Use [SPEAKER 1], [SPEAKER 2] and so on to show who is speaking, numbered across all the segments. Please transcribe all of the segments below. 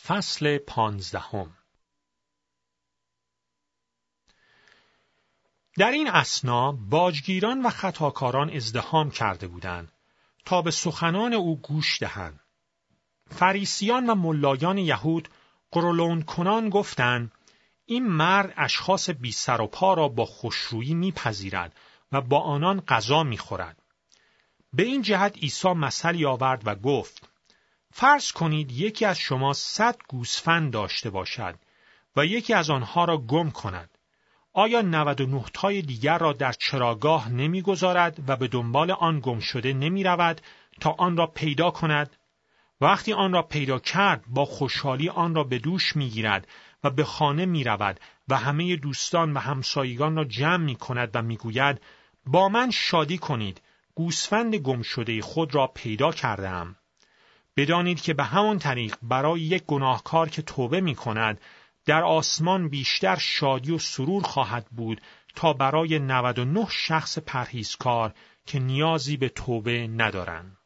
[SPEAKER 1] فصل 15. در این اثنا باجگیران و خطاکاران ازدحام کرده بودند تا به سخنان او گوش دهند. فریسیان و ملایان یهود قرولند کنان گفتند این مرد اشخاص بی سر و پا را با خوشرویی میپذیرد و با آنان غذا میخورد. به این جهت عیسی مثلی آورد و گفت فرض کنید یکی از شما 100 گوسفند داشته باشد و یکی از آنها را گم کند. آیا 99 تای دیگر را در چراگاه نمیگذارد و به دنبال آن گم شده نمی رود تا آن را پیدا کند؟ وقتی آن را پیدا کرد با خوشحالی آن را به دوش می گیرد و به خانه می رود و همه دوستان و همسایگان را جمع می کند و می گوید با من شادی کنید، گوسفند گم شده خود را پیدا کردم. بدانید که به همان طریق برای یک گناهکار که توبه می کند در آسمان بیشتر شادی و سرور خواهد بود تا برای 99 شخص پرهیزکار که نیازی به توبه ندارند.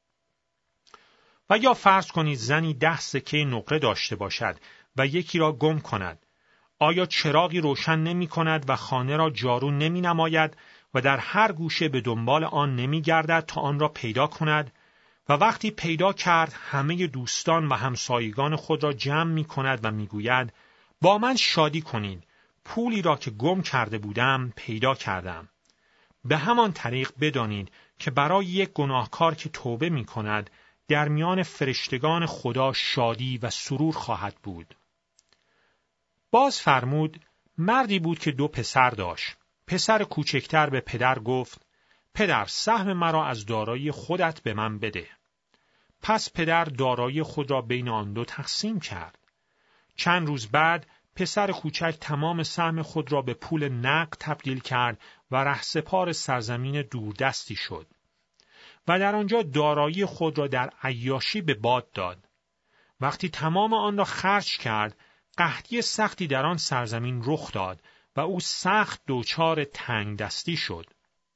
[SPEAKER 1] و یا فرض کنید زنی 10 سکه نقره داشته باشد و یکی را گم کند. آیا چراغی روشن نمی کند و خانه را جارو نمی نماید و در هر گوشه به دنبال آن نمی گردد تا آن را پیدا کند؟ و وقتی پیدا کرد همه دوستان و همسایگان خود را جمع می کند و می گوید با من شادی کنید، پولی را که گم کرده بودم پیدا کردم. به همان طریق بدانید که برای یک گناهکار که توبه می کند در میان فرشتگان خدا شادی و سرور خواهد بود. باز فرمود مردی بود که 2 پسر داشت. پسر کوچکتر به پدر گفت پدر سهم مرا از دارایی خودت به من بده. پس پدر دارایی خود را بین آن 2 تقسیم کرد. چند روز بعد پسر کوچک تمام سهم خود را به پول نقد تبدیل کرد و رهسپار سرزمین دوردستی شد و در آنجا دارایی خود را در عیاشی به باد داد. وقتی تمام آن را خرج کرد، قحطی سختی در آن سرزمین رخ داد و او سخت دچار تنگ دستی شد.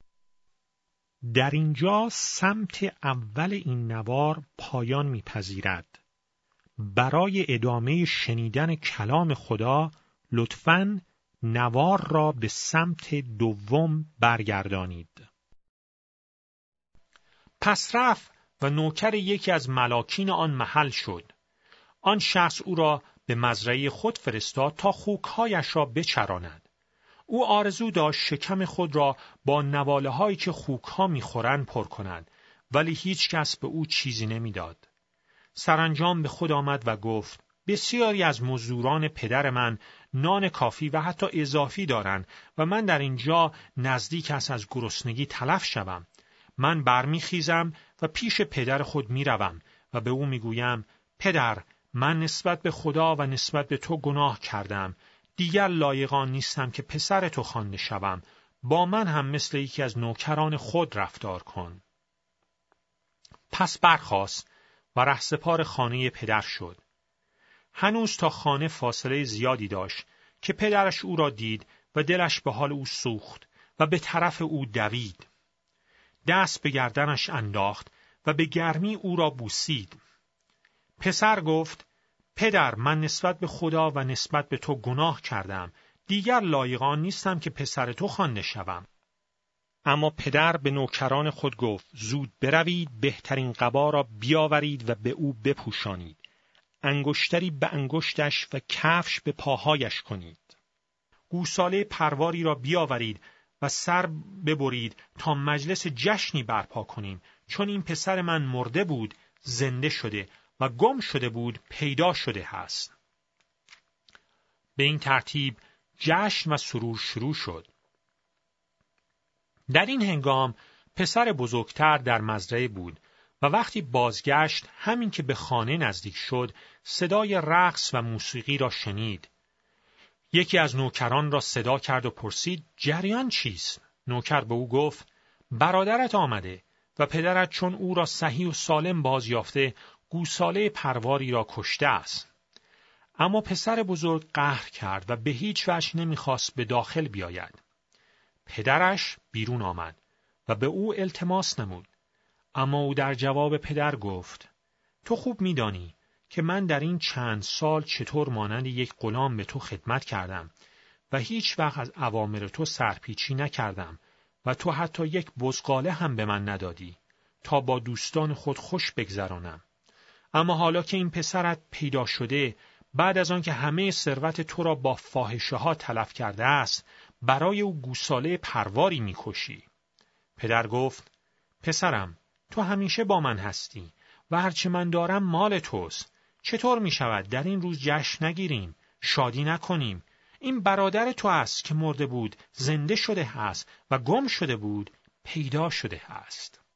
[SPEAKER 1] در اینجا سمت اول این نوار پایان می‌پذیرد. برای ادامه شنیدن کلام خدا لطفاً نوار را به سمت دوم برگردانید. پس رفت و نوکر یکی از ملاکین آن محل شد. آن شخص او را به مزرعه خود فرستاد تا خوکهایش را بچراند. او آرزو داشت شکم خود را با نواله هایی که خوکها میخورند پر کند، ولی هیچ کس به او چیزی نمیداد. سرانجام به خود آمد و گفت بسیاری از مزدوران پدر من نان کافی و حتی اضافی دارند و من در اینجا نزدیک است از گرسنگی تلف شوم. من برمیخیزم و پیش پدر خود میروم و به او میگویم پدر، من نسبت به خدا و نسبت به تو گناه کردم. دیگر لایق آن نیستم که پسر تو خوانده شوم. با من هم مثل یکی از نوکران خود رفتار کن. پس برخاست و رهسپار خانه پدر شد. هنوز تا خانه فاصله زیادی داشت که پدرش او را دید و دلش به حال او سوخت و به طرف او دوید. دست به گردنش انداخت و به گرمی او را بوسید. پسر گفت پدر، من نسبت به خدا و نسبت به تو گناه کردم. دیگر لایق آن نیستم که پسر تو خوانده شوم. اما پدر به نوکران خود گفت زود بروید، بهترین قبا را بیاورید و به او بپوشانید. انگشتری به انگشتش و کفش به پاهایش کنید. گوساله پرواری را بیاورید و سر ببرید تا مجلس جشنی برپا کنیم، چون این پسر من مرده بود زنده شده و گم شده بود پیدا شده است. به این ترتیب جشن و سرور شروع شد. در این هنگام پسر بزرگتر در مزرعه بود و وقتی بازگشت همین که به خانه نزدیک شد صدای رقص و موسیقی را شنید. یکی از نوکران را صدا کرد و پرسید جریان چیست؟ نوکر به او گفت برادرت آمده و پدرت چون او را صحیح و سالم بازیافته گوساله پرواری را کشته است. اما پسر بزرگ قهر کرد و به هیچ وجه نمیخواست به داخل بیاید. پدرش بیرون آمد و به او التماس نمود. اما او در جواب پدر گفت تو خوب میدانی که من در این چند سال چطور مانند یک غلام به تو خدمت کردم و هیچ وقت از اوامر تو سرپیچی نکردم و تو حتی یک بزغاله هم به من ندادی تا با دوستان خود خوش بگذرانم. اما حالا که این پسرت پیدا شده، بعد از آن که همه ثروت تو را با فاحشه ها تلف کرده است، برای او گوساله پرواری می‌کشی. پدر گفت: پسرم، تو همیشه با من هستی و هرچه من دارم مال توست. چطور می شود در این روز جشن نگیریم، شادی نکنیم؟ این برادر تو است که مرده بود، زنده شده است و گم شده بود، پیدا شده است.